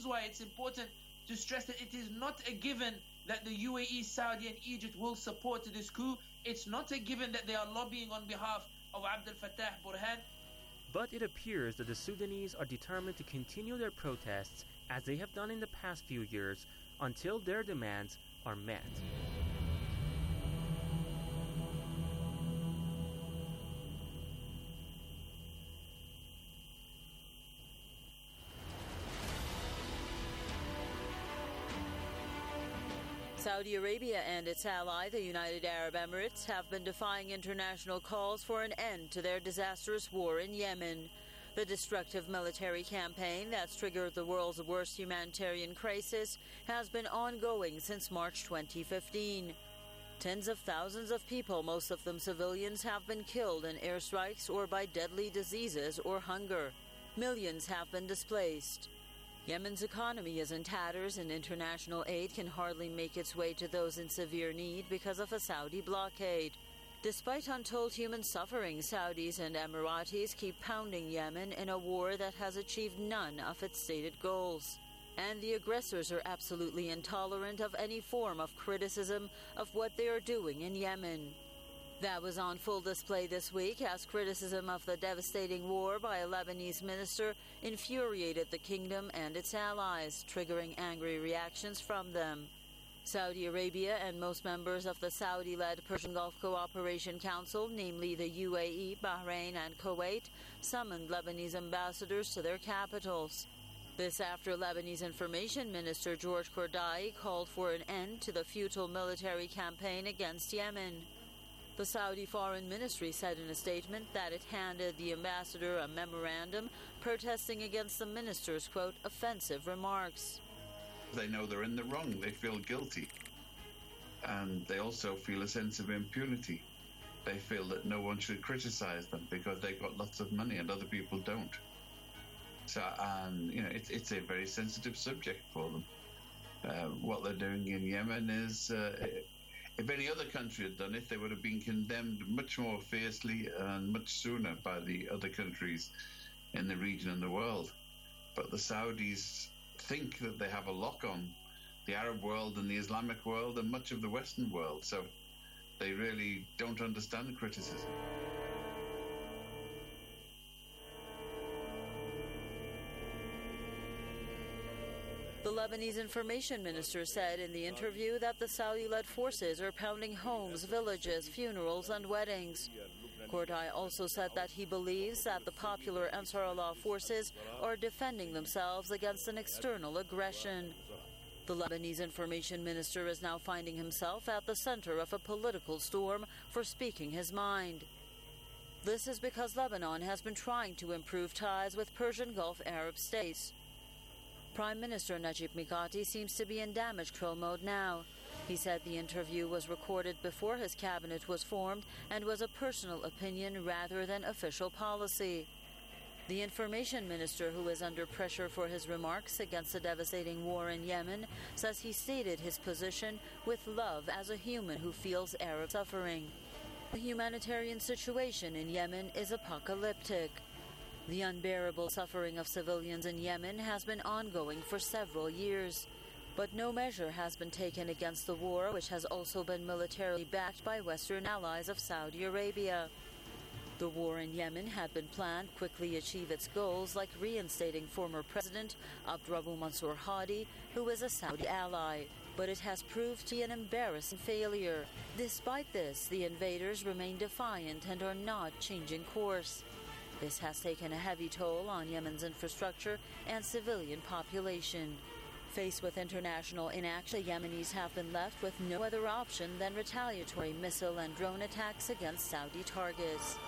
is why it's important to stress that it is not a given that the UAE, Saudi and Egypt will support this coup. It's not a given that they are lobbying on behalf of Abdel Fattah Burhan. But it appears that the Sudanese are determined to continue their protests as they have done in the past few years until their demands are met. Saudi Arabia and its ally, the United Arab Emirates, have been defying international calls for an end to their disastrous war in Yemen. The destructive military campaign that's triggered the world's worst humanitarian crisis has been ongoing since March 2015. Tens of thousands of people, most of them civilians, have been killed in airstrikes or by deadly diseases or hunger. Millions have been displaced. Yemen's economy is in tatters and international aid can hardly make its way to those in severe need because of a Saudi blockade. Despite untold human suffering, Saudis and Emiratis keep pounding Yemen in a war that has achieved none of its stated goals. And the aggressors are absolutely intolerant of any form of criticism of what they are doing in Yemen. That was on full display this week as criticism of the devastating war by a Lebanese minister infuriated the kingdom and its allies, triggering angry reactions from them. Saudi Arabia and most members of the Saudi-led Persian Gulf Cooperation Council, namely the UAE, Bahrain and Kuwait, summoned Lebanese ambassadors to their capitals. This after Lebanese Information Minister George Kordai called for an end to the futile military campaign against Yemen. The Saudi Foreign Ministry said in a statement that it handed the ambassador a memorandum protesting against the minister's, quote, offensive remarks. They know they're in the wrong. They feel guilty. And they also feel a sense of impunity. They feel that no one should criticize them because they've got lots of money and other people don't. So, it's a very sensitive subject for them. What they're doing in Yemen is... if any other country had done it, they would have been condemned much more fiercely and much sooner by the other countries in the region and the world. But the Saudis think that they have a lock on the Arab world and the Islamic world and much of the Western world, so they really don't understand criticism. The Lebanese Information Minister said in the interview that the Saudi-led forces are pounding homes, villages, funerals and weddings. Kordai also said that he believes that the popular Ansar Allah forces are defending themselves against an external aggression. The Lebanese Information Minister is now finding himself at the center of a political storm for speaking his mind. This is because Lebanon has been trying to improve ties with Persian Gulf Arab states. Prime Minister Najib Mikati seems to be in damage control mode now. He said the interview was recorded before his cabinet was formed and was a personal opinion rather than official policy. The Information Minister, who is under pressure for his remarks against the devastating war in Yemen, says he stated his position with love as a human who feels Arab suffering. The humanitarian situation in Yemen is apocalyptic. The unbearable suffering of civilians in Yemen has been ongoing for several years, but no measure has been taken against the war, which has also been militarily backed by Western allies of Saudi Arabia. The war in Yemen had been planned to quickly achieve its goals, like reinstating former President Abdrabbu Mansur Hadi, who is a Saudi ally, but it has proved to be an embarrassing failure. Despite this, the invaders remain defiant and are not changing course. This has taken a heavy toll on Yemen's infrastructure and civilian population. Faced with international inaction, the Yemenis have been left with no other option than retaliatory missile and drone attacks against Saudi targets.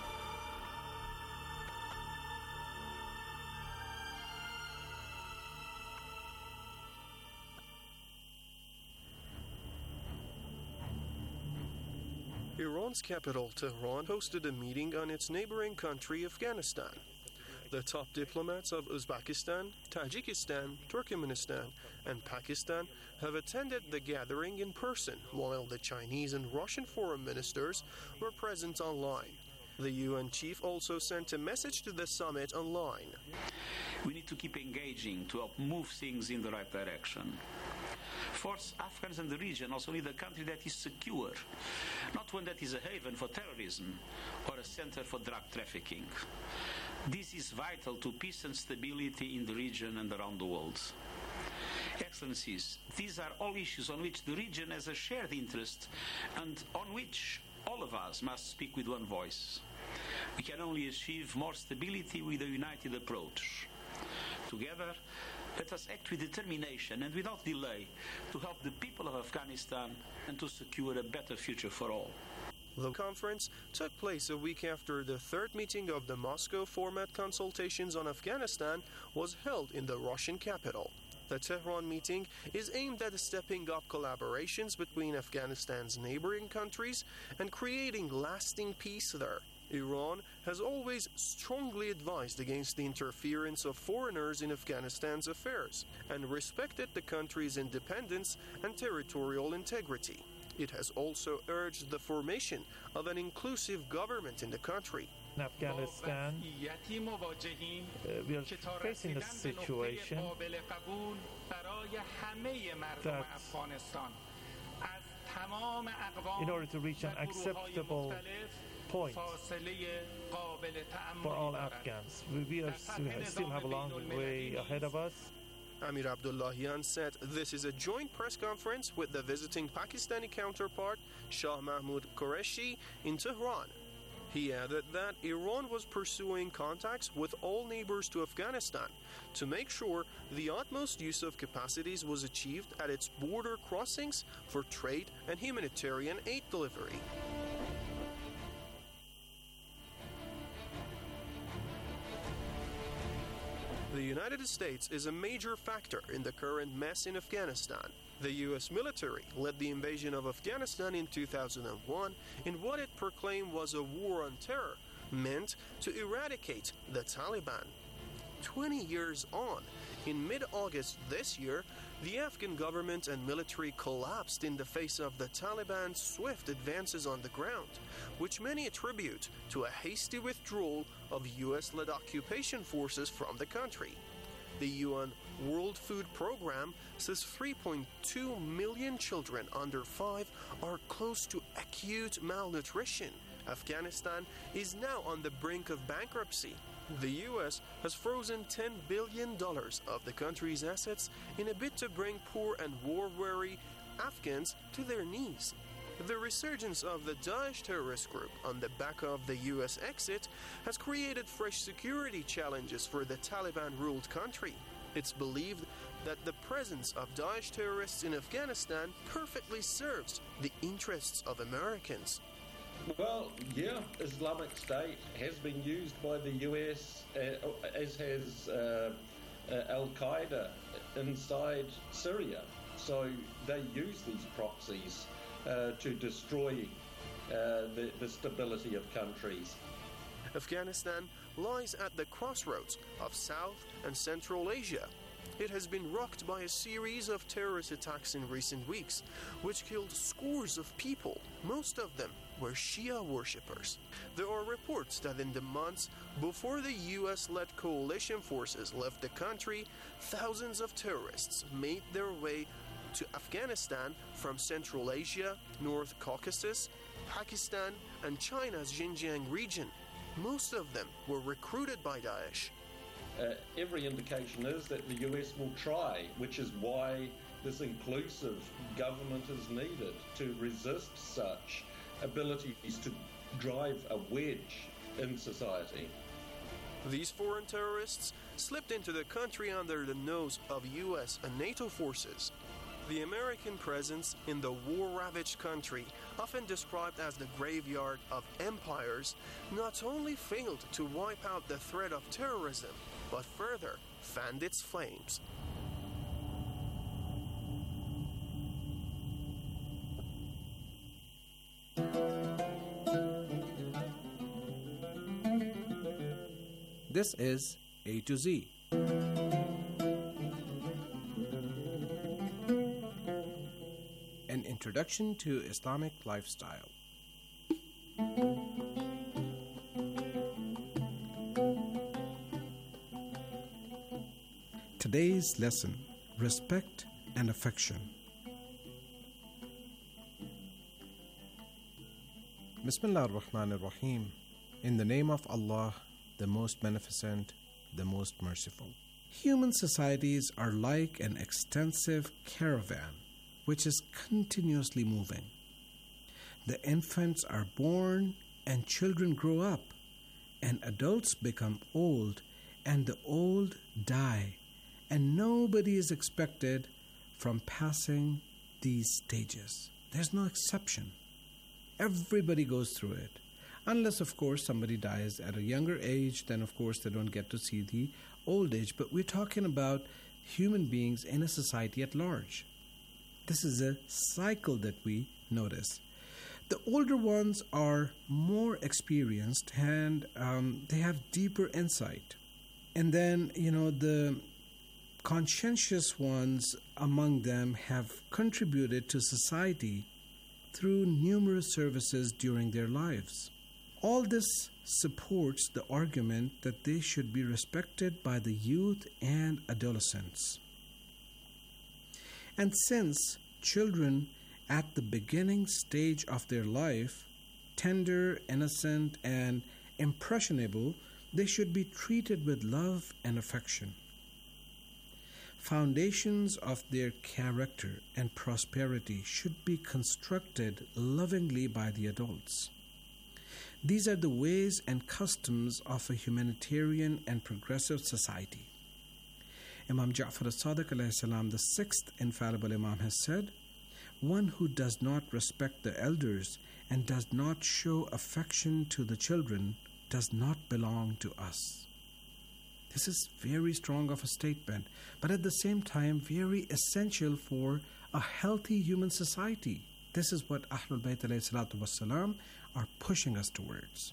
Iran's capital, Tehran, hosted a meeting on its neighboring country, Afghanistan. The top diplomats of Uzbekistan, Tajikistan, Turkmenistan, and Pakistan have attended the gathering in person, while the Chinese and Russian foreign ministers were present online. The UN chief also sent a message to the summit online. We need to keep engaging to help move things in the right direction. Fourth, Afghans in the region also need a country that is secure, not one that is a haven for terrorism or a center for drug trafficking. This is vital to peace and stability in the region and around the world. Excellencies, these are all issues on which the region has a shared interest and on which all of us must speak with one voice. We can only achieve more stability with a united approach. Together, let us act with determination and without delay to help the people of Afghanistan and to secure a better future for all. The conference took place a week after the third meeting of the Moscow format consultations on Afghanistan was held in the Russian capital. The Tehran meeting is aimed at stepping up collaborations between Afghanistan's neighboring countries and creating lasting peace there. Iran has always strongly advised against the interference of foreigners in Afghanistan's affairs and respected the country's independence and territorial integrity. It has also urged the formation of an inclusive government in the country. In Afghanistan, we are facing a situation that in order to reach an acceptable point for all Afghans, we still have a long way ahead of us. Amir Abdullahian said this is a joint press conference with the visiting Pakistani counterpart Shah Mahmood Qureshi in Tehran. He added that Iran was pursuing contacts with all neighbors to Afghanistan to make sure the utmost use of capacities was achieved at its border crossings for trade and humanitarian aid delivery. The United States is a major factor in the current mess in Afghanistan. The U.S. military led the invasion of Afghanistan in 2001 in what it proclaimed was a war on terror, meant to eradicate the Taliban. 20 years on, in mid-August this year, the Afghan government and military collapsed in the face of the Taliban's swift advances on the ground, which many attribute to a hasty withdrawal of U.S.-led occupation forces from the country. The UN World Food Programme says 3.2 million children under 5 are close to acute malnutrition. Afghanistan is now on the brink of bankruptcy. The U.S. has frozen $10 billion of the country's assets in a bid to bring poor and war-weary Afghans to their knees. The resurgence of the Daesh terrorist group on the back of the U.S. exit has created fresh security challenges for the Taliban-ruled country. It's believed that the presence of Daesh terrorists in Afghanistan perfectly serves the interests of Americans. Well, yeah, Islamic State has been used by the US, as has Al-Qaeda inside Syria. So they use these proxies to destroy the stability of countries. Afghanistan lies at the crossroads of South and Central Asia. It has been rocked by a series of terrorist attacks in recent weeks, which killed scores of people. Most of them were Shia worshippers. There are reports that in the months before the US-led coalition forces left the country, thousands of terrorists made their way to Afghanistan from Central Asia, North Caucasus, Pakistan, and China's Xinjiang region. Most of them were recruited by Daesh. Every indication is that the US will try, which is why this inclusive government is needed to resist such abilities to drive a wedge in society. These foreign terrorists slipped into the country under the nose of US and NATO forces. The American presence in the war-ravaged country, often described as the graveyard of empires, not only failed to wipe out the threat of terrorism, but further fanned its flames. This is A to Z. An introduction to Islamic lifestyle. today's lesson, respect and affection. Bismillah ar-Rahman ar-Rahim. In the name of Allah, the most beneficent, the most merciful. Human societies are like an extensive caravan which is continuously moving. The infants are born and children grow up, and adults become old, and the old die, and nobody is expected from passing these stages. There's no exception. Everybody goes through it. Unless, of course, somebody dies at a younger age, then, of course, they don't get to see the old age. But we're talking about human beings in a society at large. This is a cycle that we notice. The older ones are more experienced and they have deeper insight. And then, the conscientious ones among them have contributed to society through numerous services during their lives. All this supports the argument that they should be respected by the youth and adolescents. And since children at the beginning stage of their life, tender, innocent, and impressionable, they should be treated with love and affection. Foundations of their character and prosperity should be constructed lovingly by the adults. These are the ways and customs of a humanitarian and progressive society. Imam Ja'far as-Sadiq alayhi salam, the sixth infallible Imam, has said, "One who does not respect the elders and does not show affection to the children does not belong to us." This is very strong of a statement, but at the same time very essential for a healthy human society. This is what Ahlul Bayt alayhi salatu wassalam are pushing us towards.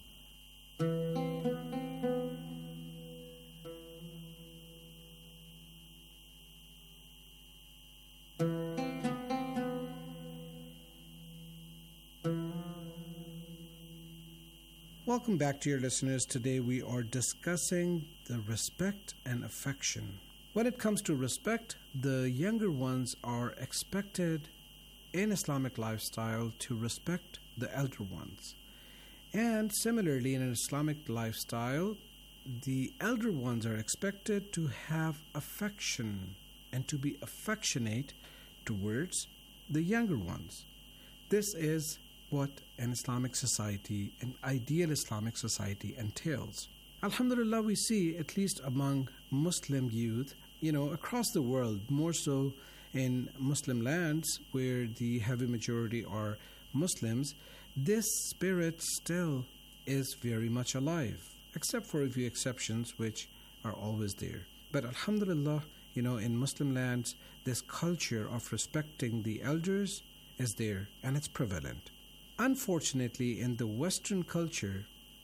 Welcome back, dear listeners. Today we are discussing the respect and affection. When it comes to respect, the younger ones are expected in Islamic lifestyle to respect the elder ones. And similarly, in an Islamic lifestyle, the elder ones are expected to have affection and to be affectionate towards the younger ones. This is what an Islamic society, an ideal Islamic society entails. Alhamdulillah, we see, at least among Muslim youth, across the world, more so in Muslim lands where the heavy majority are Muslims, this spirit still is very much alive, except for a few exceptions which are always there. But alhamdulillah, in Muslim lands, this culture of respecting the elders is there and it's prevalent. Unfortunately, in the Western culture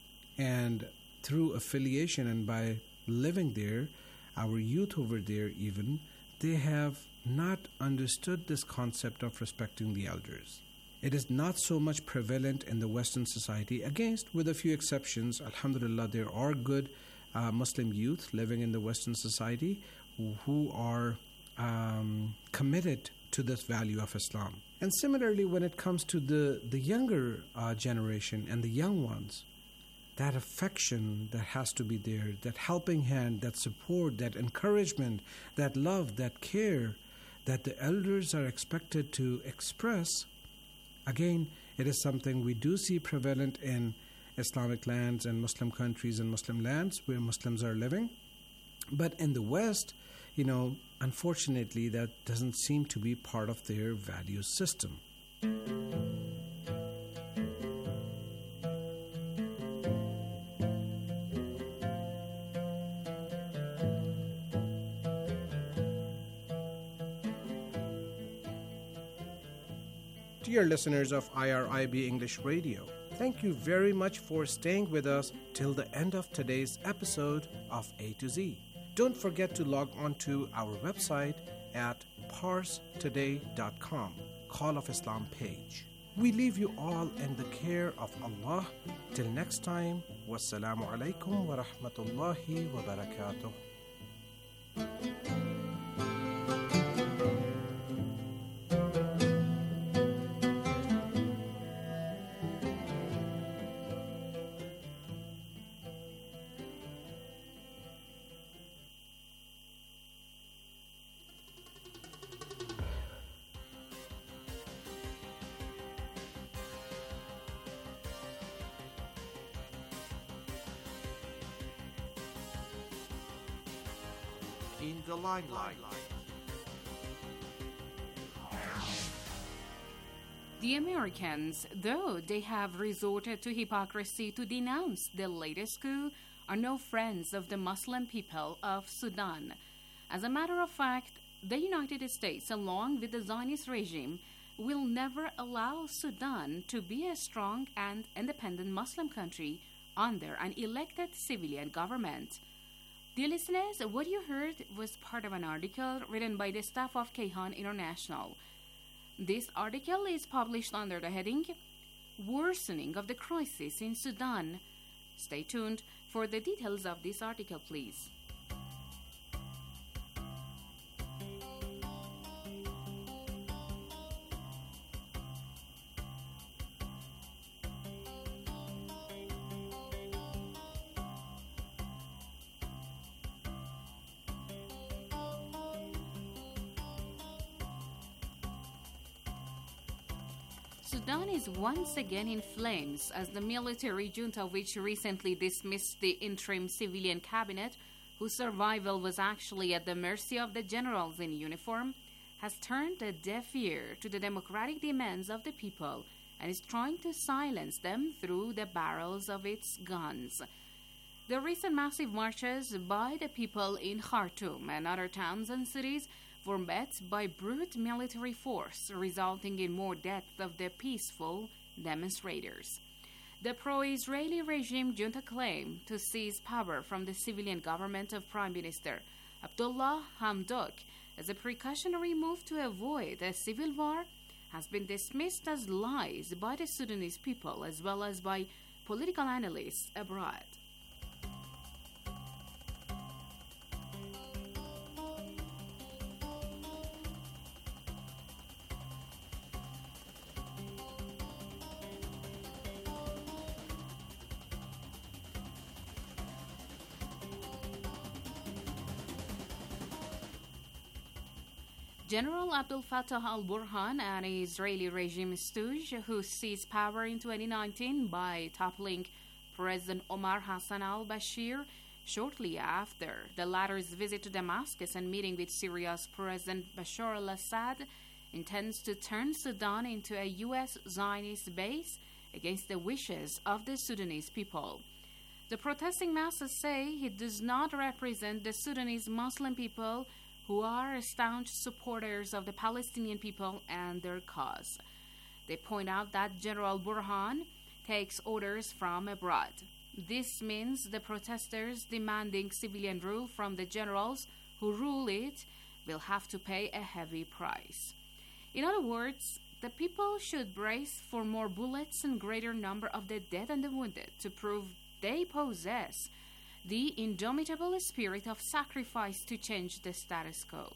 and through affiliation and by living there, our youth over there even, they have not understood this concept of respecting the elders. It is not so much prevalent in the Western society, with a few exceptions. Alhamdulillah, there are good Muslim youth living in the Western society who are committed to this value of Islam. And similarly, when it comes to the younger generation and the young ones, that affection that has to be there, that helping hand, that support, that encouragement, that love, that care that the elders are expected to express, again, it is something we do see prevalent in Islamic lands and Muslim countries and Muslim lands where Muslims are living. But in the West, unfortunately, that doesn't seem to be part of their value system. Dear listeners of IRIB English Radio, thank you very much for staying with us till the end of today's episode of A to Z. Don't forget to log on to our website at parstoday.com, Call of Islam page. We leave you all in the care of Allah. Till next time, wassalamu alaikum wa rahmatullahi wa barakatuh. in the limelight. The Americans, though they have resorted to hypocrisy to denounce the latest coup, are no friends of the Muslim people of Sudan. As a matter of fact, the United States, along with the Zionist regime, will never allow Sudan to be a strong and independent Muslim country under an elected civilian government. Dear listeners, what you heard was part of an article written by the staff of Kayhan International. This article is published under the heading Worsening of the Crisis in Sudan. Stay tuned for the details of this article, please. Sudan is once again in flames as the military junta, which recently dismissed the interim civilian cabinet, whose survival was actually at the mercy of the generals in uniform, has turned a deaf ear to the democratic demands of the people and is trying to silence them through the barrels of its guns. The recent massive marches by the people in Khartoum and other towns and cities were met by brute military force, resulting in more deaths of the peaceful demonstrators. The pro-Israeli regime junta claimed to seize power from the civilian government of Prime Minister Abdullah Hamdok as a precautionary move to avoid a civil war has been dismissed as lies by the Sudanese people as well as by political analysts abroad. General Abdel Fattah al-Burhan, an Israeli regime stooge who seized power in 2019 by toppling President Omar Hassan al-Bashir shortly after the latter's visit to Damascus and meeting with Syria's President Bashar al-Assad, intends to turn Sudan into a U.S. Zionist base against the wishes of the Sudanese people. The protesting masses say it does not represent the Sudanese Muslim people, who are staunch supporters of the Palestinian people and their cause. They point out that General Burhan takes orders from abroad. This means the protesters demanding civilian rule from the generals who rule it will have to pay a heavy price. In other words, the people should brace for more bullets and greater number of the dead and the wounded to prove they possess the indomitable spirit of sacrifice to change the status quo.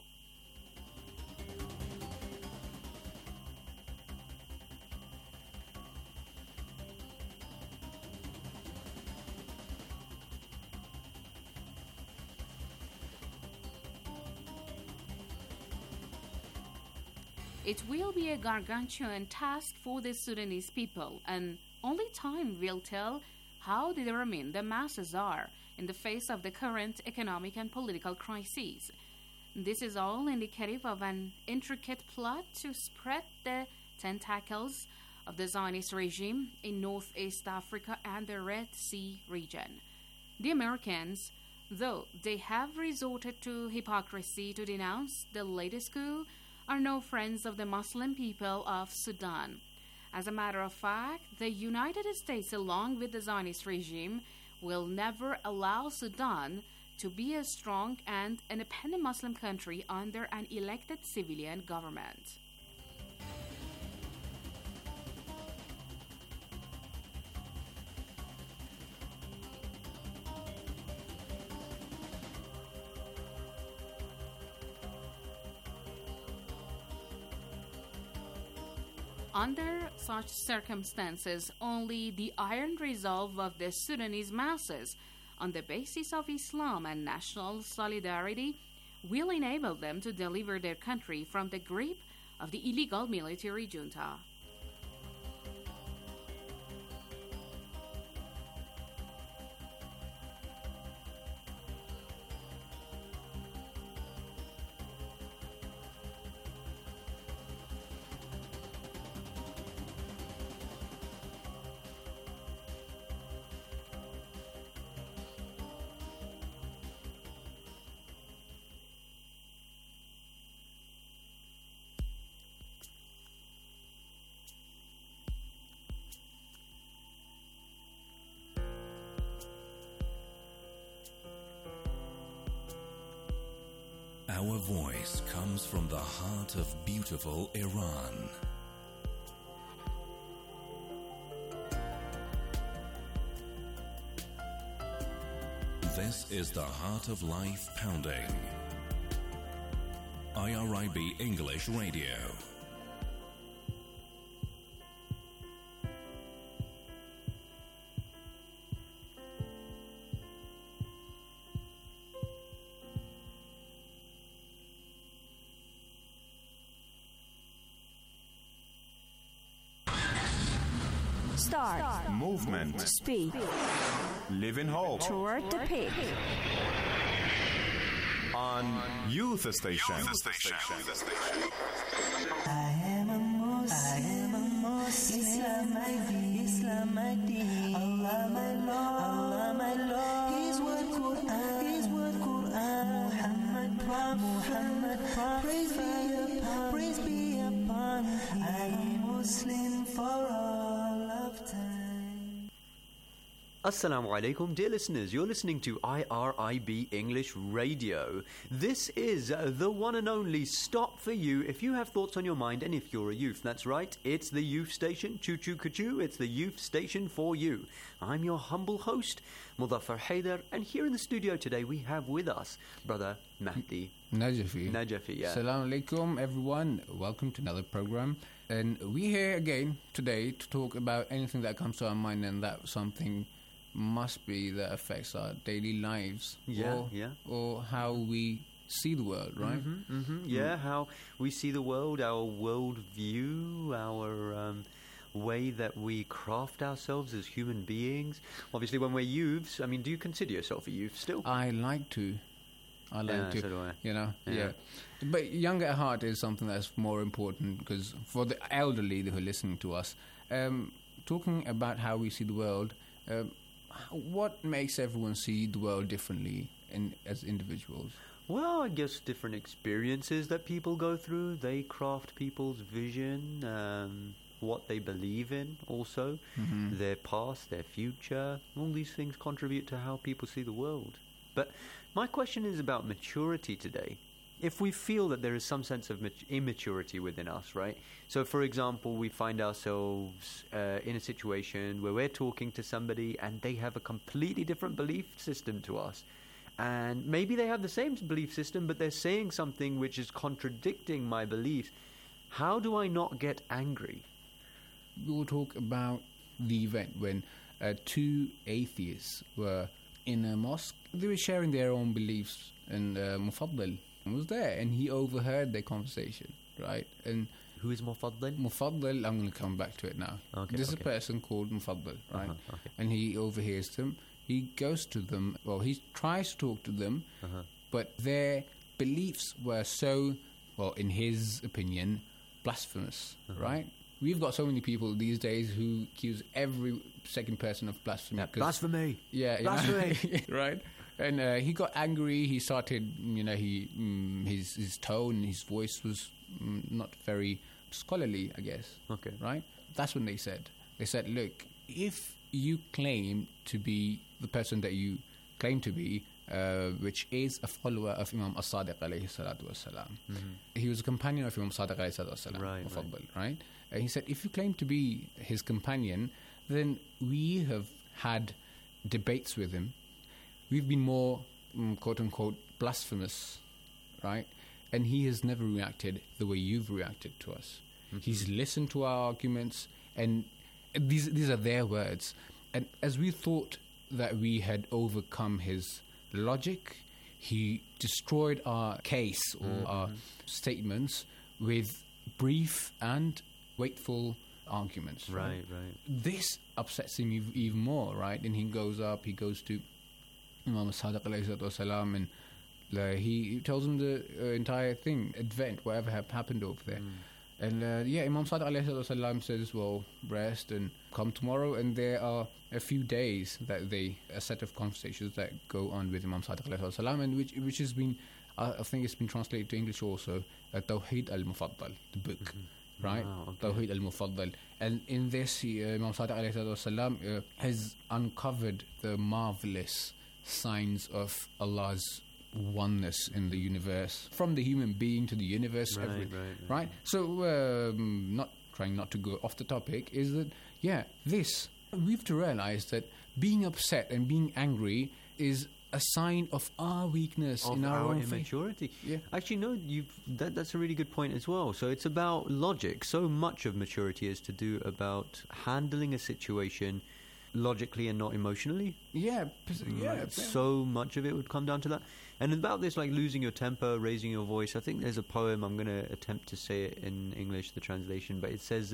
It will be a gargantuan task for the Sudanese people, and only time will tell how determined the masses are in the face of the current economic and political crises. This is all indicative of an intricate plot to spread the tentacles of the Zionist regime in Northeast Africa and the Red Sea region. The Americans, though they have resorted to hypocrisy to denounce the latest coup, are no friends of the Muslim people of Sudan. As a matter of fact, the United States, along with the Zionist regime, will never allow Sudan to be a strong and independent Muslim country under an elected civilian government. Under such circumstances, only the iron resolve of the Sudanese masses, on the basis of Islam and national solidarity, will enable them to deliver their country from the grip of the illegal military junta. Our voice comes from the heart of beautiful Iran. This is the Heart of Life Pounding. IRIB English Radio. Start. Movement. Speed. Live in hope. Toward the peak. On Youth Station. I am a Muslim. Islam ID. Allah my Lord. His word Quran. Muhammad Prophet. Praise be upon him. I am Muslim for all of time. Assalamu alaikum, dear listeners. You're listening to IRIB English Radio. This is the one and only stop for you if you have thoughts on your mind and if you're a youth. That's right, it's the youth station. Choo choo choo, it's the youth station for you. I'm your humble host, Mudaffar Haider, and here in the studio today we have with us Brother Mahdi Najafi, yeah. Assalamu alaikum, everyone. Welcome to another program. And we're here again today to talk about anything that comes to our mind, and that something must be that affects our daily lives, or how we see the world, right? Yeah, how we see the world, our world view, our way that we craft ourselves as human beings. Obviously, when we're youths, I mean, do you consider yourself a youth still? I like to. So do I. You know, yeah. But young at heart is something that's more important, because for the elderly who are listening to us, talking about how we see the world, what makes everyone see the world differently as individuals? Well, I guess different experiences that people go through. They craft people's vision, what they believe in also, their past, their future. All these things contribute to how people see the world. But my question is about maturity today. If we feel that there is some sense of immaturity within us, right? So, for example, we find ourselves in a situation where we're talking to somebody and they have a completely different belief system to us. And maybe they have the same belief system, but they're saying something which is contradicting my beliefs. How do I not get angry? We'll talk about the event when two atheists were in a mosque. They were sharing their own beliefs, and Mufaddal was there, and he overheard their conversation, right? And who is Mufaddal? Mufaddal, I'm going to come back to it now. There's a person called Mufaddal, right? And he overhears them. He goes to them, well, he tries to talk to them, but their beliefs were so, well, in his opinion, blasphemous, right? We've got so many people these days who accuse every second person of blasphemy. Yeah, blasphemy! Yeah, blasphemy! Right? And he got angry. He started, his tone, his voice was not very scholarly, I guess. Okay. Right? That's when they said, look, if you claim to be the person that you claim to be, which is a follower of Imam As-Sadiq alayhi salatu wasalam. He was a companion of Imam Sadiq alayhi salatu wasalam. Right? And he said, if you claim to be his companion, then we have had debates with him. We've been more, quote-unquote, blasphemous, right? And he has never reacted the way you've reacted to us. He's listened to our arguments, and these are their words. And as we thought that we had overcome his logic, he destroyed our case or our statements with brief and weightful arguments. Right. This upsets him even more, right? And he goes to Imam Sadiq alayhi salatu and he tells him the entire thing, event, whatever happened over there. And Imam Sadiq alayhi salatu says, well, rest and come tomorrow. And there are a few days that a set of conversations that go on with Imam Sadiq alayhi salatu and which has been, I think it's been translated to English also, Tawheed al-Mufaddal, the book. Right? Tawheed al-Mufaddal. And in this, Imam Sadiq alayhi salatu has uncovered the marvelous signs of Allah's oneness in the universe, from the human being to the universe, right? So, trying not to go off the topic, is that, we have to realize that being upset and being angry is a sign of our weakness, of in our own immaturity. Yeah. Actually, no, that's a really good point as well. So it's about logic. So much of maturity is to do about handling a situation logically and not emotionally. So much of it would come down to that. And about this, like losing your temper, raising your voice, I think there's a poem, I'm going to attempt to say it in English, the translation, but it says,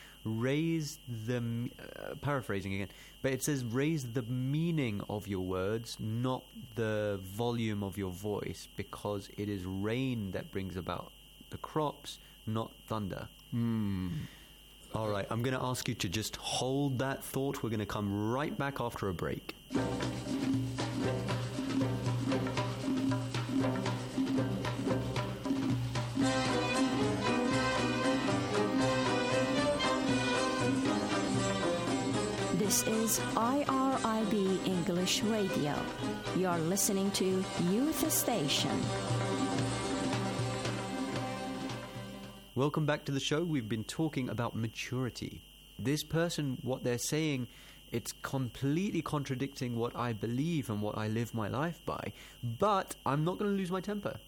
paraphrasing again, but it says, raise the meaning of your words, not the volume of your voice, because it is rain that brings about the crops, not thunder. All right, I'm going to ask you to just hold that thought. We're going to come right back after a break. This is IRIB English Radio. You're listening to Youth Station. Welcome back to the show. We've been talking about maturity. This person, what they're saying, it's completely contradicting what I believe and what I live my life by. But I'm not going to lose my temper.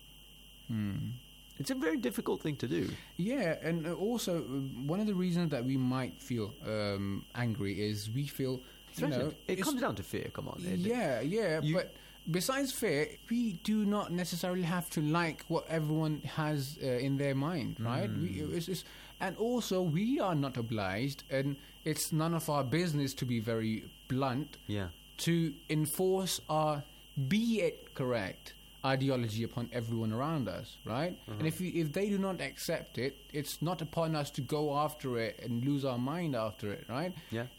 It's a very difficult thing to do. Yeah, and also one of the reasons that we might feel angry is we feel threatened. It comes down to fear. Come on. But besides fear, we do not necessarily have to like what everyone has in their mind, right? And also, we are not obliged, and it's none of our business, to be very blunt, to enforce our be it correct ideology upon everyone around us, right? And if they do not accept it, it's not upon us to go after it and lose our mind after it, right?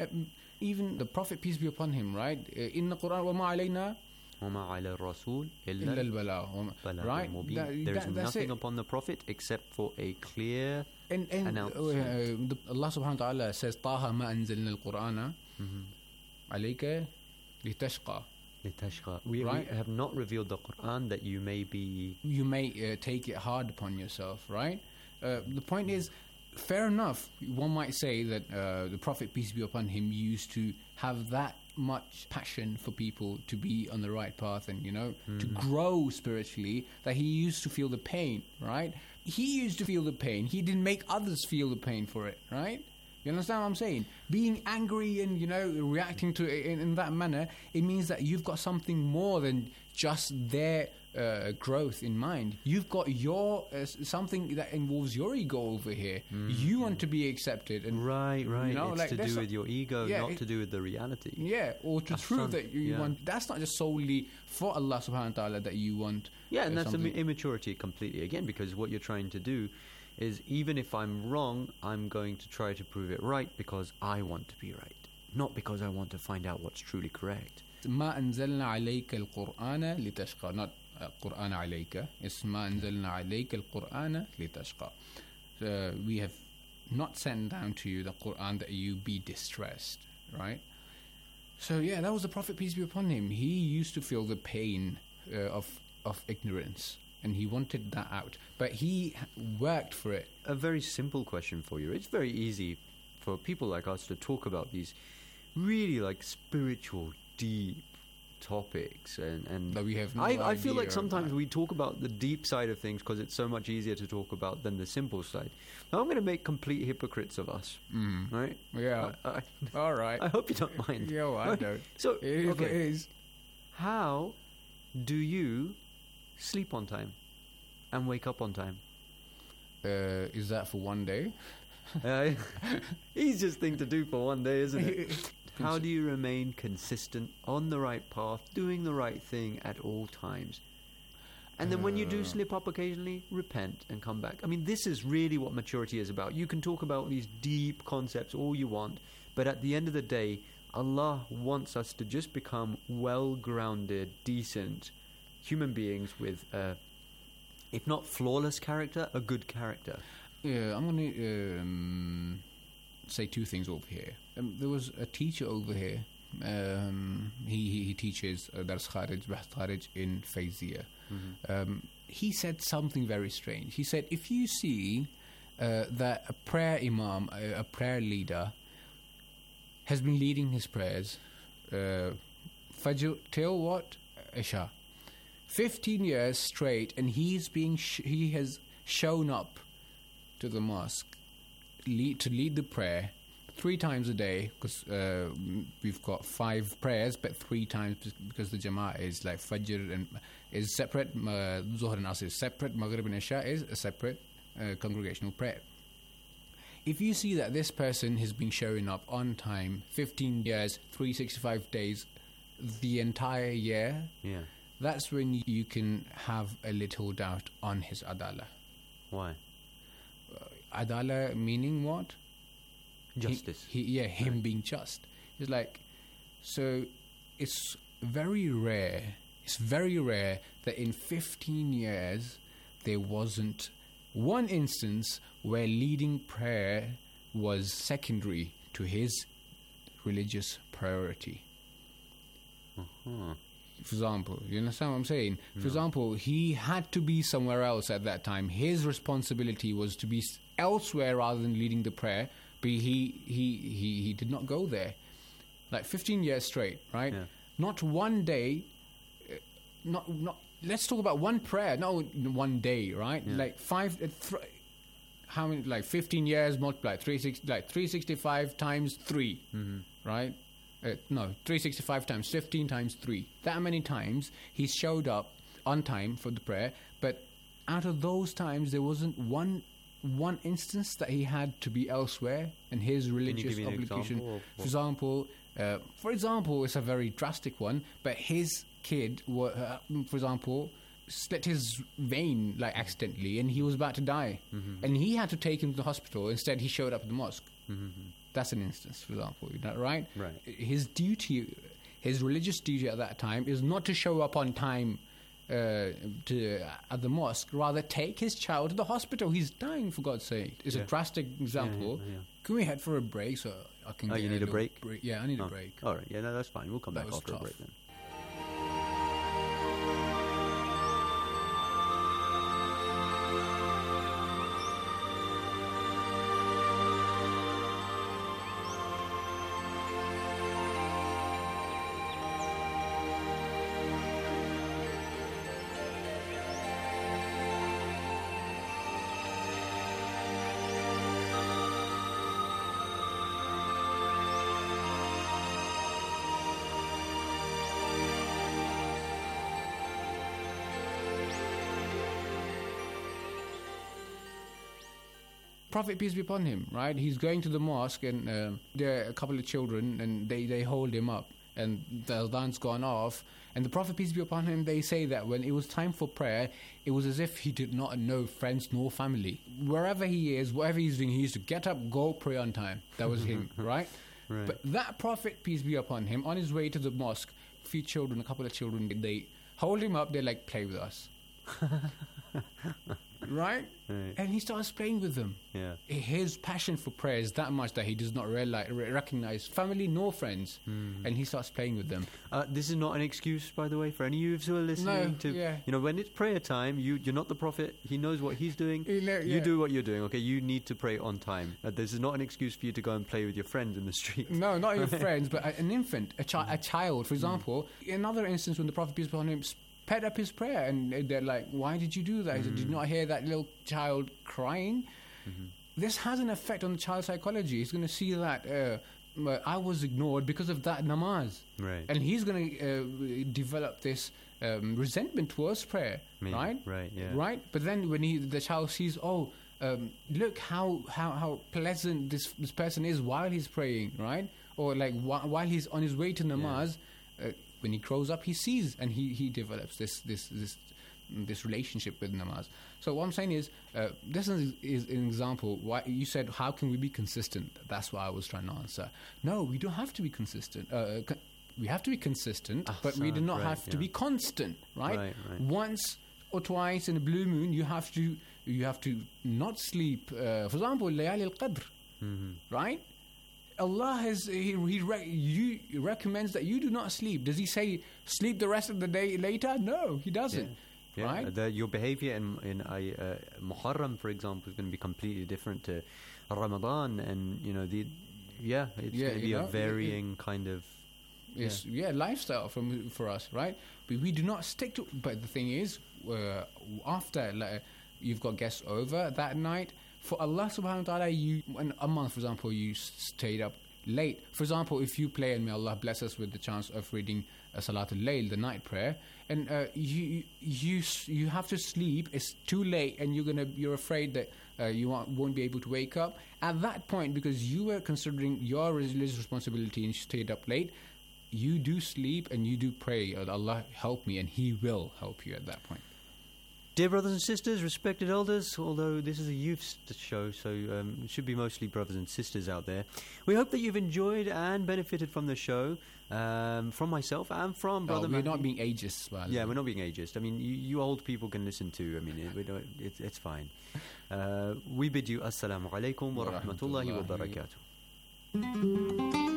Even the Prophet, peace be upon him, right? In the Quran, وَمَا عَلَيْنَا وَمَا عَلَى الرَّسُولِ إِلَّا الْبَلَاغُ right? There is nothing upon the Prophet except for a clear announcement. Allah subhanahu wa ta'ala says, طَاهَ مَا أَنزَلْنَا الْقُرْآنَ عَلَيْكَ لِتَشْقَى. We have not revealed the Quran that you may take it hard upon yourself, right? The point is, fair enough, one might say that the Prophet, peace be upon him, used to have that much passion for people to be on the right path and, to grow spiritually, that he used to feel the pain, right? He used to feel the pain. He didn't make others feel the pain for it, right? You understand what I'm saying? Being angry and, reacting to it in that manner, it means that you've got something more than just their growth in mind. You've got your something that involves your ego over here. You want to be accepted. And, right. It's to do with your ego, not to do with the reality. Yeah, or to prove that you want. That's not just solely for Allah subhanahu wa ta'ala that you want. Yeah, and that's immaturity completely, again, because what you're trying to do is, even if I'm wrong, I'm going to try to prove it right because I want to be right, not because I want to find out what's truly correct. ما أنزلنا عليك القرآن لتشقى. Not قرآن عليك. It's ما أنزلنا عليك القرآن لتشقى. We have not sent down to you the Quran that you be distressed, right? So that was the Prophet, peace be upon him. He used to feel the pain of ignorance, and he wanted that out, but he worked for it. A very simple question for you. It's very easy for people like us to talk about these really spiritual, deep topics, and that we have I feel like sometimes we talk about the deep side of things because it's so much easier to talk about than the simple side. Now I'm going to make complete hypocrites of us, right? Yeah. All right. I hope you don't mind. Yeah, I don't. So, it is. How do you sleep on time and wake up on time? Is that for one day? Easiest thing to do for one day, isn't it? How do you remain consistent, on the right path, doing the right thing at all times? And then when you do slip up occasionally, repent and come back. I mean, this is really what maturity is about. You can talk about these deep concepts all you want, but at the end of the day, Allah wants us to just become well-grounded, decent human beings with, if not flawless character, a good character. Yeah, I'm going to say two things over here. There was a teacher over here. He teaches Dars Kharij, Bahth Kharij in Fayziyah. he said something very strange. He said, if you see that a prayer imam, a prayer leader, has been leading his prayers Fajr till what? Isha. 15 years straight, and he has shown up to the mosque to lead the prayer 3 times a day, because we've got 5 prayers, but 3 times because the Jama'ah is like Fajr and is separate, Zuhr and Asr is separate, Maghrib and Isha is a separate congregational prayer. If you see that this person has been showing up on time 15 years, 365 days, the entire year, that's when you can have a little doubt on his adala. Why? Adala meaning what? Justice. Him being just. It's like, so it's very rare. It's very rare that in 15 years there wasn't one instance where leading prayer was secondary to his religious priority. For example, you understand what I'm saying? For example, he had to be somewhere else at that time. His responsibility was to be elsewhere rather than leading the prayer, but he did not go there. Like 15 years straight, right? Yeah. Not one day, not let's talk about one prayer, not one day, right? Yeah. Like how many, like 15 years multiplied, 365 times 3, right? 365 times 15 times 3. That many times he showed up on time for the prayer, but out of those times there wasn't one instance that he had to be elsewhere and his religious obligation. For example, it's a very drastic one, but his kid, for example, slit his vein like accidentally, and he was about to die, and he had to take him to the hospital. Instead, he showed up at the mosque. That's an instance, for example, right? Right. His duty, his religious duty at that time, is not to show up on time at the mosque. Rather, take his child to the hospital. He's dying, for God's sake. It's a drastic example. Yeah. Can we head for a break so I can? You need a break? Yeah, I need a break. All right. Yeah, no, that's fine. We'll come back after a break then. Prophet, peace be upon him, right? He's going to the mosque, and there are a couple of children, and they hold him up, and the adhan's gone off, and the Prophet, peace be upon him, they say that when it was time for prayer, it was as if he did not know friends nor family. Wherever he is, whatever he's doing, he used to get up, go pray on time. That was him, right? But that Prophet, peace be upon him, on his way to the mosque, a couple of children, they hold him up, they like, play with us. Right? And he starts playing with them. Yeah. His passion for prayer is that much that he does not recognize family nor friends, and he starts playing with them. This is not an excuse, by the way, for any of you who are listening. When it's prayer time, you're not the Prophet. He knows what he's doing. You do what you're doing. Okay, you need to pray on time. This is not an excuse for you to go and play with your friends in the street. No, not your friends, but an infant, a child, for example. Another instance when the Prophet, peace be upon him, sped up his prayer, and they're like, why did you do that? He said, did you not hear that little child crying? This has an effect on the child's psychology. He's going to see that I was ignored because of that namaz. Right. And he's going to develop this resentment towards prayer. Right? Right, yeah. Right? But then when the child sees, look how pleasant this person is while he's praying, right? Or like while he's on his way to namaz, when he grows up, he sees and he develops this relationship with namaz. So what I'm saying is, this is an example. Why you said, how can we be consistent? That's what I was trying to answer. No, we don't have to be consistent. We have to be consistent, but we do not have to be constant. Right? Once or twice in a blue moon, you have to not sleep. For example, Layali al-Qadr, right? Allah he recommends that you do not sleep. Does he say sleep the rest of the day later? No, he doesn't. Yeah, right? Your behavior in Muharram, for example, is going to be completely different to Ramadan, and it's going to be a varying kind of lifestyle for us, right? But we do not stick to. But the thing is, after you've got guests over that night, for Allah Subhanahu wa Taala, in a month, for example, you stayed up late. For example, if you play, and may Allah bless us with the chance of reading Salatul Layl, the night prayer, and you have to sleep. It's too late, and you're afraid that you won't be able to wake up at that point because you were considering your religious responsibility and you stayed up late. You do sleep and you do pray, Allah help me, and He will help you at that point. Dear brothers and sisters, respected elders, although this is a youth show, so it should be mostly brothers and sisters out there. We hope that you've enjoyed and benefited from the show, from myself and from Brother We're Mahdi. not being ageist. Well, yeah, we're not being ageist. I mean, you old people can listen too. I mean, it's fine. We bid you Assalamu alaikum wa rahmatullahi wa barakatuh.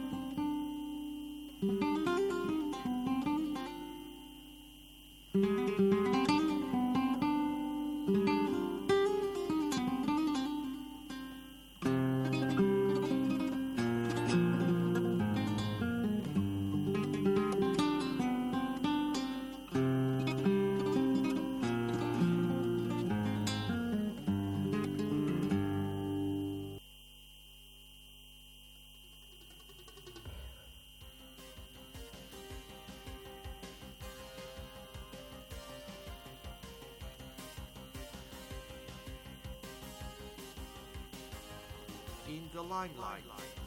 In the limelight.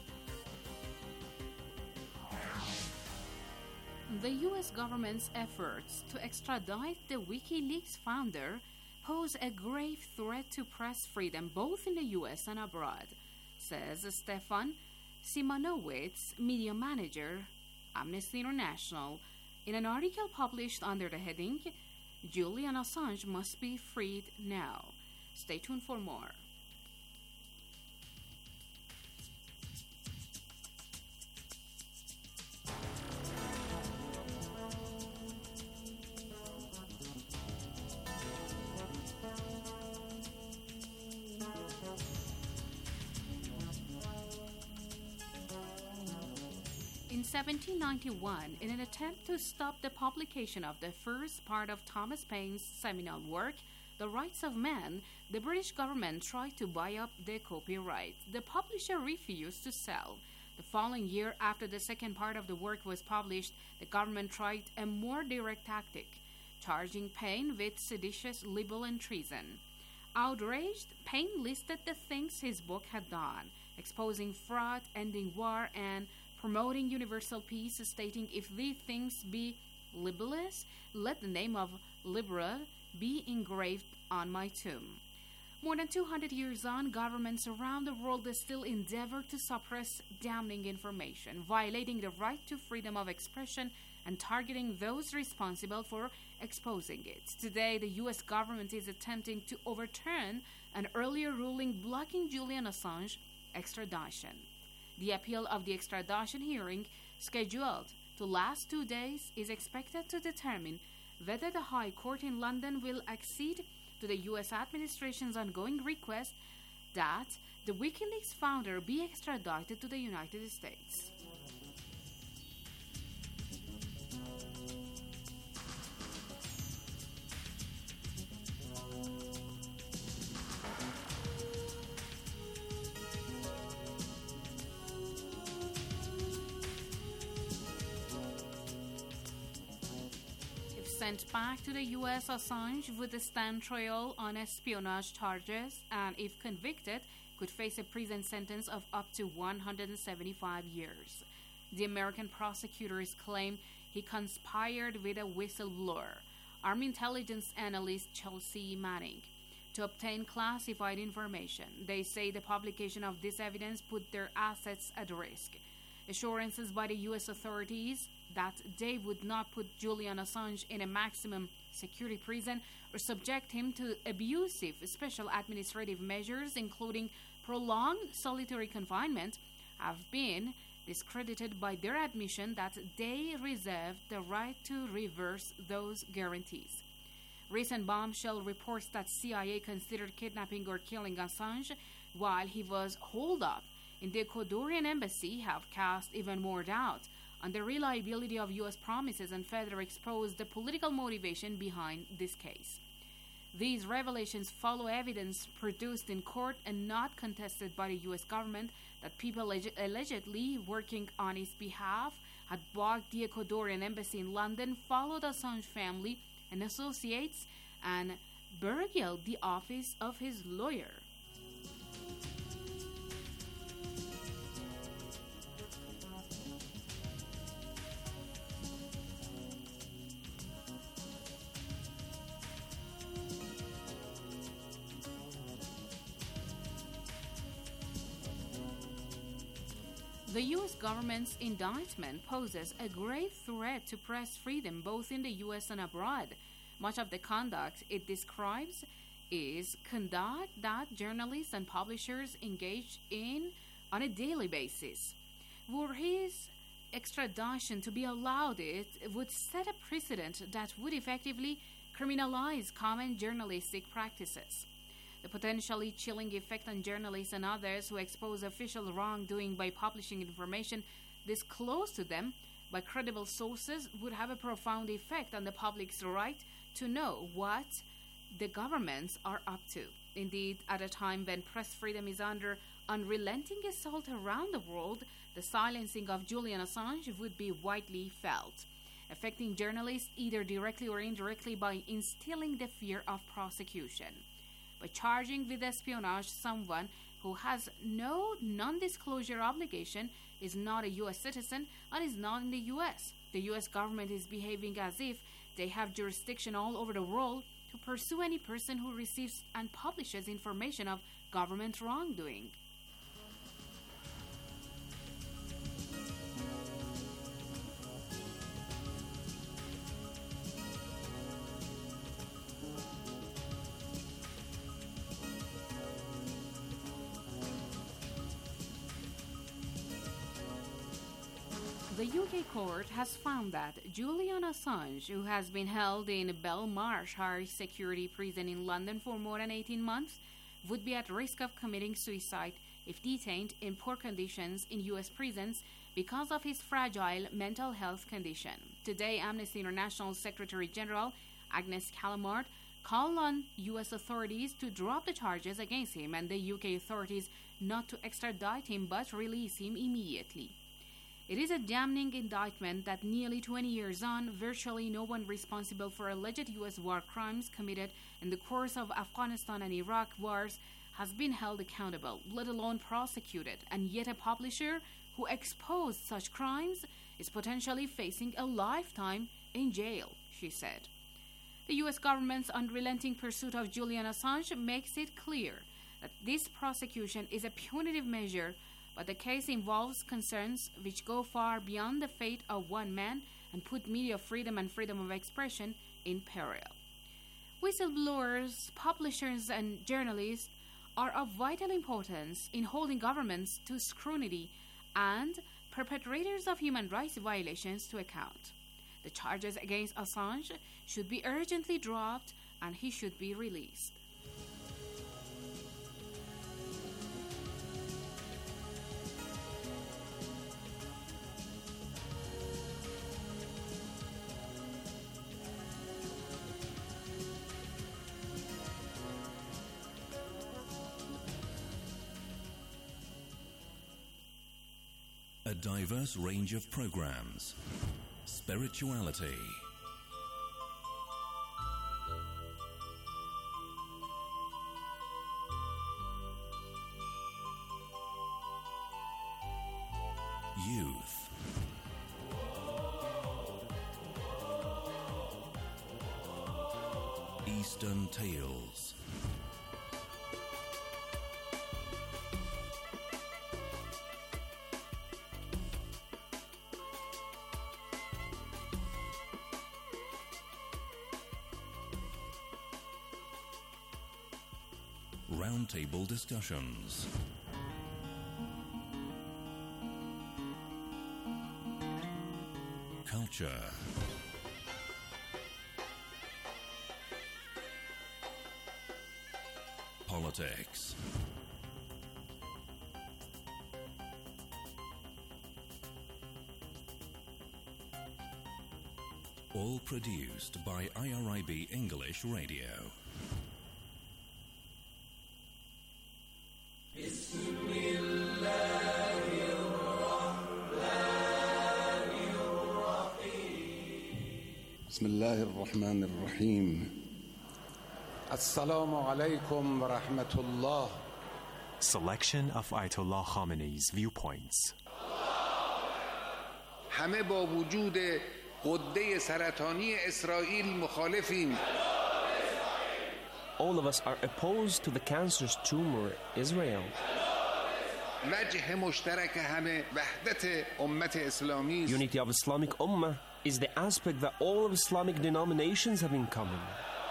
The U.S. government's efforts to extradite the WikiLeaks founder pose a grave threat to press freedom both in the U.S. and abroad, says Stefan Simonowitz, media manager, Amnesty International, in an article published under the heading, Julian Assange Must Be Freed Now. Stay tuned for more. In 1791, in an attempt to stop the publication of the first part of Thomas Paine's seminal work, The Rights of Man, the British government tried to buy up the copyright. The publisher refused to sell. The following year, after the second part of the work was published, the government tried a more direct tactic, charging Paine with seditious libel and treason. Outraged, Paine listed the things his book had done, exposing fraud, ending war, and promoting universal peace, stating, if these things be libelous, let the name of liberal be engraved on my tomb. More than 200 years on, governments around the world still endeavor to suppress damning information, violating the right to freedom of expression and targeting those responsible for exposing it. Today, the U.S. government is attempting to overturn an earlier ruling blocking Julian Assange extradition. The appeal of the extradition hearing, scheduled to last 2 days, is expected to determine whether the High Court in London will accede to the U.S. administration's ongoing request that the WikiLeaks founder be extradited to the United States. Sent back to the U.S., Assange would stand trial on espionage charges and, if convicted, could face a prison sentence of up to 175 years. The American prosecutors claim he conspired with a whistleblower, Army intelligence analyst Chelsea Manning, to obtain classified information. They say the publication of this evidence put their assets at risk. Assurances by the U.S. authorities that they would not put Julian Assange in a maximum security prison or subject him to abusive special administrative measures, including prolonged solitary confinement, have been discredited by their admission that they reserved the right to reverse those guarantees. Recent bombshell reports that CIA considered kidnapping or killing Assange while he was holed up in the Ecuadorian embassy have cast even more doubt on the reliability of U.S. promises and further exposed the political motivation behind this case. These revelations follow evidence produced in court and not contested by the U.S. government that people allegedly working on its behalf had bugged the Ecuadorian embassy in London, followed Assange family and associates, and burgled the office of his lawyer. The U.S. government's indictment poses a grave threat to press freedom both in the U.S. and abroad. Much of the conduct it describes is conduct that journalists and publishers engage in on a daily basis. Were his extradition to be allowed, it would set a precedent that would effectively criminalize common journalistic practices. The potentially chilling effect on journalists and others who expose official wrongdoing by publishing information disclosed to them by credible sources would have a profound effect on the public's right to know what the governments are up to. Indeed, at a time when press freedom is under unrelenting assault around the world, the silencing of Julian Assange would be widely felt, affecting journalists either directly or indirectly by instilling the fear of prosecution. By charging with espionage someone who has no non-disclosure obligation, is not a U.S. citizen, and is not in the U.S. The U.S. government is behaving as if they have jurisdiction all over the world to pursue any person who receives and publishes information of government wrongdoing. The UK court has found that Julian Assange, who has been held in Belmarsh high security prison in London for more than 18 months, would be at risk of committing suicide if detained in poor conditions in US prisons because of his fragile mental health condition. Today, Amnesty International Secretary General Agnes Callamard called on US authorities to drop the charges against him and the UK authorities not to extradite him but release him immediately. It is a damning indictment that nearly 20 years on, virtually no one responsible for alleged U.S. war crimes committed in the course of Afghanistan and Iraq wars has been held accountable, let alone prosecuted, and yet a publisher who exposed such crimes is potentially facing a lifetime in jail, she said. The U.S. government's unrelenting pursuit of Julian Assange makes it clear that this prosecution is a punitive measure, but the case involves concerns which go far beyond the fate of one man and put media freedom and freedom of expression in peril. Whistleblowers, publishers, and journalists are of vital importance in holding governments to scrutiny and perpetrators of human rights violations to account. The charges against Assange should be urgently dropped and he should be released. A diverse range of programs. Spirituality. Youth. Eastern Tales. Roundtable discussions. Culture. politics. All produced by IRIB English Radio. بسم الله الرحمن الرحيم السلام عليكم ورحمة الله. Selection of Ayatollah Khamenei's viewpoints. همه با وجود غده سرطانی اسرائیل مخالفیم. All of us are opposed to the cancerous tumor Israel. وجه مشترک همه وحدت امت اسلامی است. Unity of Islamic Ummah is the aspect that all of Islamic denominations have in common.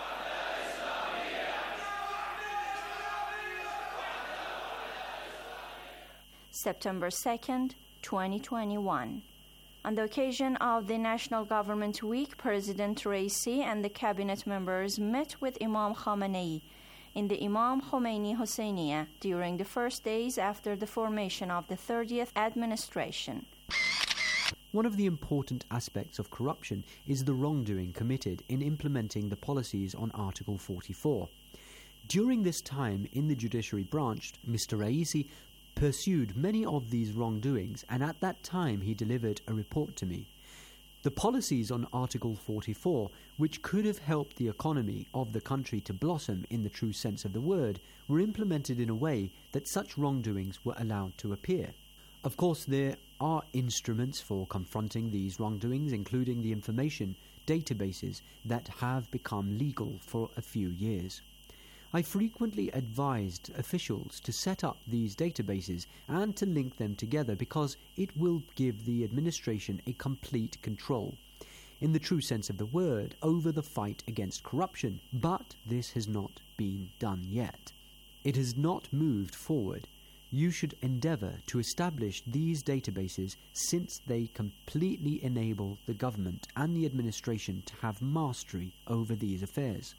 September 2nd, 2021. On the occasion of the National Government Week, President Raisi and the cabinet members met with Imam Khamenei in the Imam Khomeini Hosseiniya during the first days after the formation of the 30th administration. One of the important aspects of corruption is the wrongdoing committed in implementing the policies on Article 44. During this time in the judiciary branch, Mr. Raisi pursued many of these wrongdoings, and at that time he delivered a report to me. The policies on Article 44, which could have helped the economy of the country to blossom in the true sense of the word, were implemented in a way that such wrongdoings were allowed to appear. Of course, there are instruments for confronting these wrongdoings, including the information databases that have become legal for a few years. I frequently advised officials to set up these databases and to link them together because it will give the administration a complete control, in the true sense of the word, over the fight against corruption, but this has not been done yet. It has not moved forward. You should endeavour to establish these databases since they completely enable the government and the administration to have mastery over these affairs.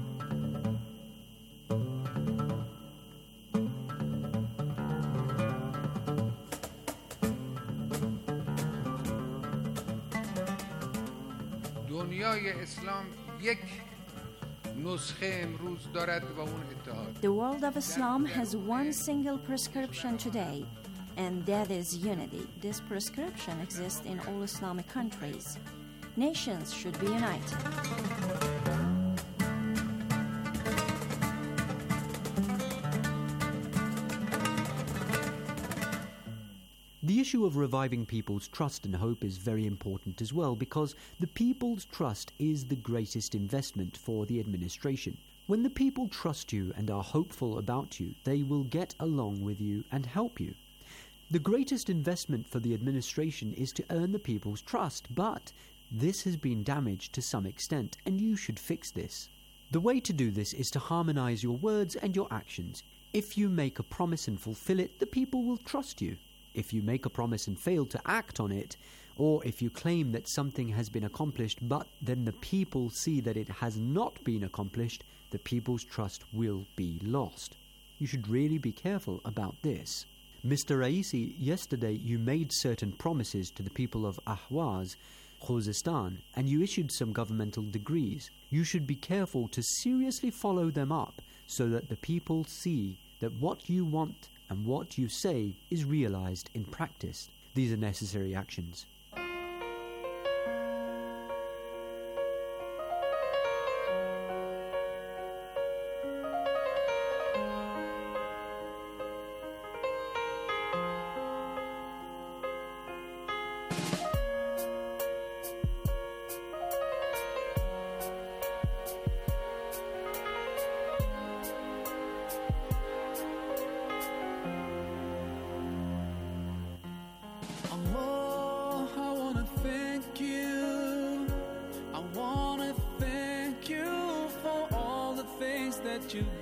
دنیای اسلام یک نسخه امروز دارد و اون اتحاد. The world of Islam has one single prescription today, and that is unity. This prescription exists in all Islamic countries. Nations should be united. The issue of reviving people's trust and hope is very important as well, because the people's trust is the greatest investment for the administration. When the people trust you and are hopeful about you, they will get along with you and help you. The greatest investment for the administration is to earn the people's trust, but this has been damaged to some extent, and you should fix this. The way to do this is to harmonize your words and your actions. If you make a promise and fulfill it, the people will trust you. If you make a promise and fail to act on it, or if you claim that something has been accomplished but then the people see that it has not been accomplished, the people's trust will be lost. You should really be careful about this. Mr. Raisi, yesterday you made certain promises to the people of Ahwaz, Khuzestan, and you issued some governmental decrees. You should be careful to seriously follow them up so that the people see that what you want and what you say is realized in practice. These are necessary actions. You've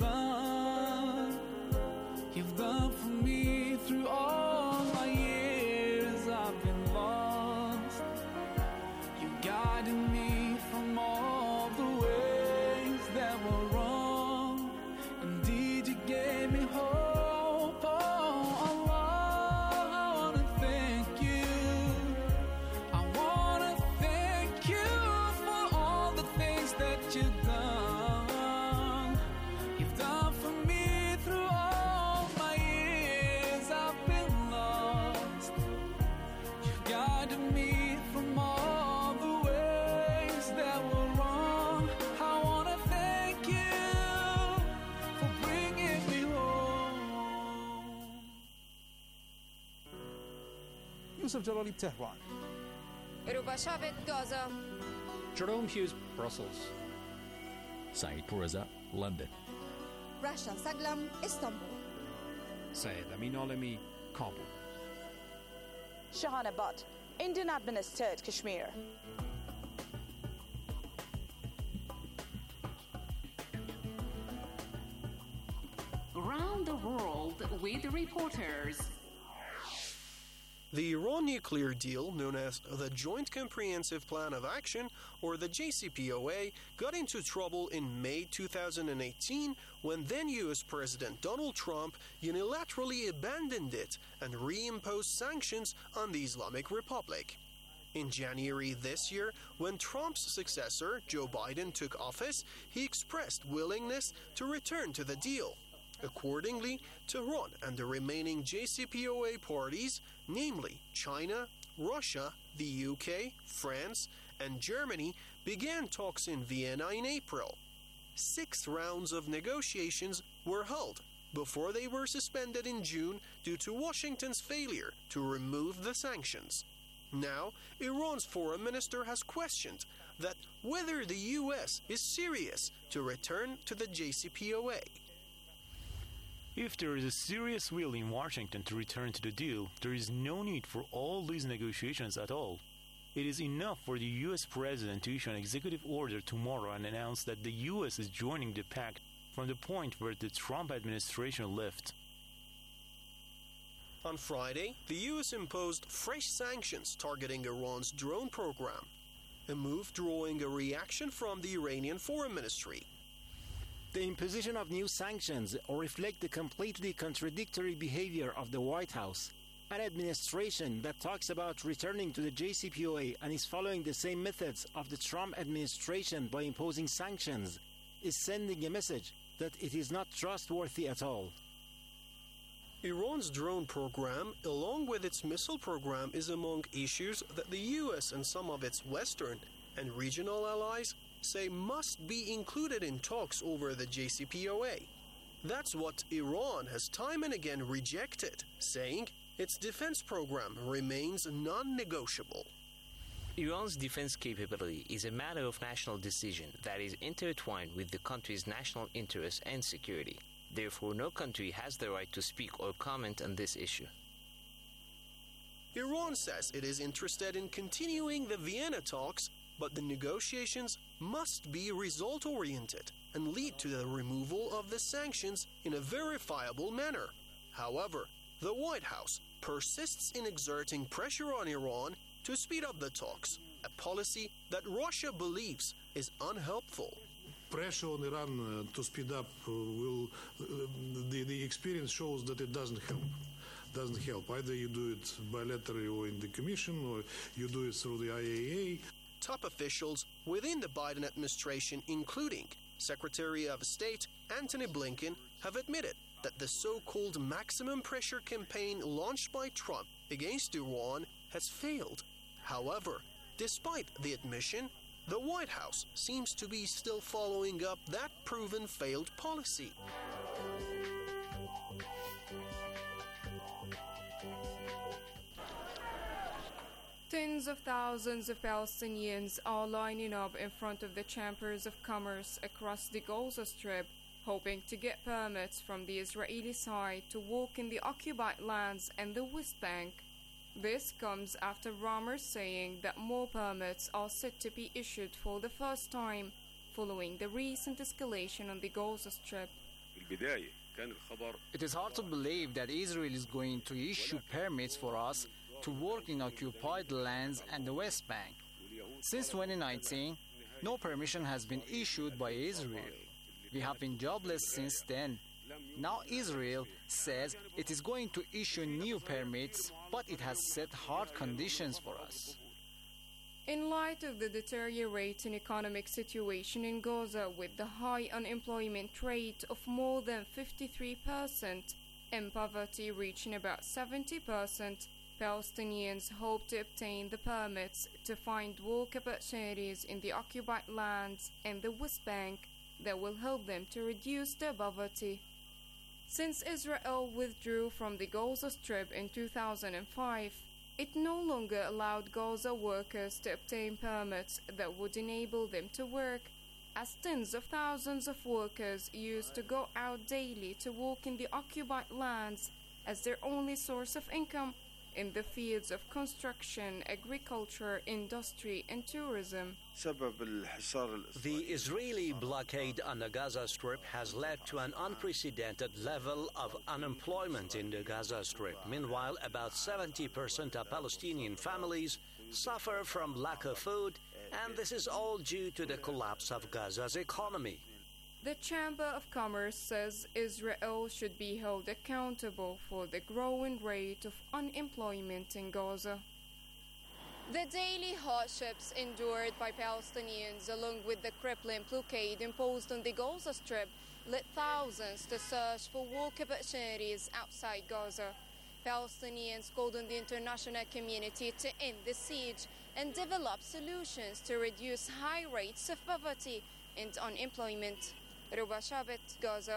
done for me through all my years. I've been lost. You guided me from all the ways that were wrong. Indeed, you gave Yusuf Jalali, Tehran. Ruba Shavit, Gaza. Jerome Hughes, Brussels. Saeed Pourreza, London. Rasha Saglam, Istanbul. Syed Amin Alami, Kabul. Shahana Butt, Indian administered Kashmir. Around the world with reporters. The Iran nuclear deal, known as the Joint Comprehensive Plan of Action, or the JCPOA, got into trouble in May 2018 when then U.S. President Donald Trump unilaterally abandoned it and reimposed sanctions on the Islamic Republic. In January this year, when Trump's successor, Joe Biden, took office, he expressed willingness to return to the deal. Accordingly, Tehran and the remaining JCPOA parties, namely China, Russia, the UK, France, and Germany, began talks in Vienna in April. 6 rounds of negotiations were held before they were suspended in June due to Washington's failure to remove the sanctions. Now, Iran's foreign minister has questioned that whether the US is serious to return to the JCPOA. If there is a serious will in Washington to return to the deal, there is no need for all these negotiations at all. It is enough for the U.S. President to issue an executive order tomorrow and announce that the U.S. is joining the pact from the point where the Trump administration left. On Friday, the U.S. imposed fresh sanctions targeting Iran's drone program, a move drawing a reaction from the Iranian Foreign Ministry. The imposition of new sanctions reflect the completely contradictory behavior of the White House. An administration that talks about returning to the JCPOA and is following the same methods of the Trump administration by imposing sanctions is sending a message that it is not trustworthy at all. Iran's drone program, along with its missile program, is among issues that the U.S. and some of its Western and regional allies say must be included in talks over the JCPOA. That's what Iran has time and again rejected, saying its defense program remains non-negotiable. Iran's defense capability is a matter of national decision that is intertwined with the country's national interests and security. Therefore, no country has the right to speak or comment on this issue. Iran says it is interested in continuing the Vienna talks, but the negotiations must be result-oriented and lead to the removal of the sanctions in a verifiable manner. However, the White House persists in exerting pressure on Iran to speed up the talks, a policy that Russia believes is unhelpful. Pressure on Iran to speed up the experience shows that it doesn't help. Either you do it bilaterally or in the Commission, or you do it through the IAEA. Top officials within the Biden administration, including Secretary of State Antony Blinken, have admitted that the so-called maximum pressure campaign launched by Trump against Iran has failed. However, despite the admission, the White House seems to be still following up that proven failed policy. Tens of thousands of Palestinians are lining up in front of the chambers of commerce across the Gaza Strip, hoping to get permits from the Israeli side to walk in the occupied lands and the West Bank. This comes after rumors saying that more permits are set to be issued for the first time, following the recent escalation on the Gaza Strip. It is hard to believe that Israel is going to issue permits for us to work in occupied lands and the West Bank. Since 2019, no permission has been issued by Israel. We have been jobless since then. Now Israel says it is going to issue new permits, but it has set hard conditions for us. In light of the deteriorating economic situation in Gaza with the high unemployment rate of more than 53% and poverty reaching about 70%, Palestinians hope to obtain the permits to find work opportunities in the occupied lands and the West Bank that will help them to reduce their poverty. Since Israel withdrew from the Gaza Strip in 2005, It no longer allowed Gaza workers to obtain permits that would enable them to work, as tens of thousands of workers used to go out daily to work in the occupied lands as their only source of income in the fields of construction, agriculture, industry, and tourism. The Israeli blockade on the Gaza Strip has led to an unprecedented level of unemployment in the Gaza Strip. Meanwhile, about 70% of Palestinian families suffer from lack of food, and this is all due to the collapse of Gaza's economy. The Chamber of Commerce says Israel should be held accountable for the growing rate of unemployment in Gaza. The daily hardships endured by Palestinians, along with the crippling blockade imposed on the Gaza Strip, led thousands to search for work opportunities outside Gaza. Palestinians called on the international community to end the siege and develop solutions to reduce high rates of poverty and unemployment. Ruba Shabet, Gaza.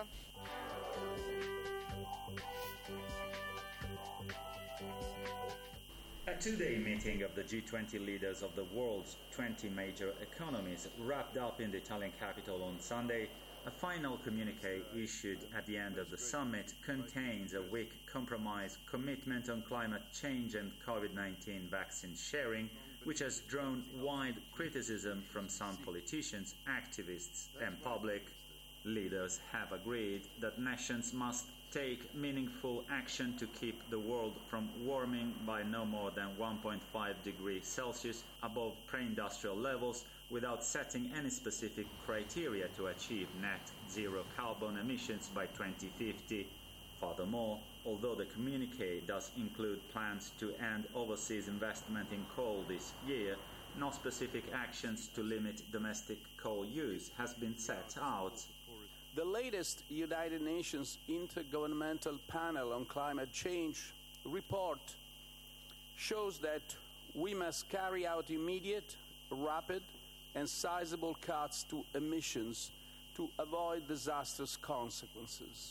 A two-day meeting of the G20 leaders of the world's 20 major economies wrapped up in the Italian capital on Sunday. A final communique issued at the end of the summit contains a weak compromise commitment on climate change and COVID-19 vaccine sharing, which has drawn wide criticism from some politicians, activists, and public. Leaders have agreed that nations must take meaningful action to keep the world from warming by no more than 1.5 degrees Celsius above pre-industrial levels without setting any specific criteria to achieve net zero carbon emissions by 2050. Furthermore, although the communique does include plans to end overseas investment in coal this year, no specific actions to limit domestic coal use has been set out. The latest United Nations Intergovernmental Panel on Climate Change report shows that we must carry out immediate, rapid, and sizable cuts to emissions to avoid disastrous consequences.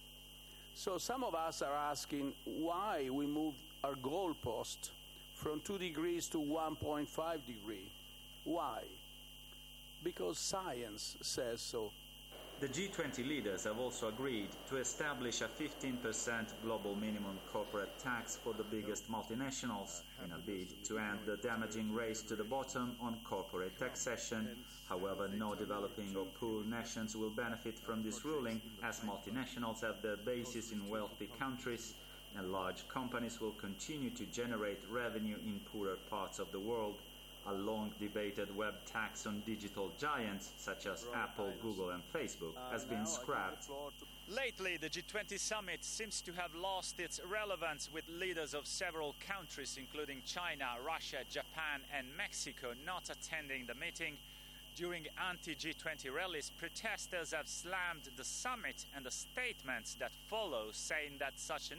So some of us are asking why we moved our goalpost from 2 degrees to 1.5 degrees. Why? Because science says so. The G20 leaders have also agreed to establish a 15% global minimum corporate tax for the biggest multinationals in a bid to end the damaging race to the bottom on corporate taxation. However, no developing or poor nations will benefit from this ruling, as multinationals have their bases in wealthy countries and large companies will continue to generate revenue in poorer parts of the world. A long-debated web tax on digital giants such as Apple, Google and Facebook has been scrapped. Lately, the G20 summit seems to have lost its relevance, with leaders of several countries, including China, Russia, Japan and Mexico, not attending the meeting. During anti-G20 rallies, protesters have slammed the summit and the statements that follow, saying that such an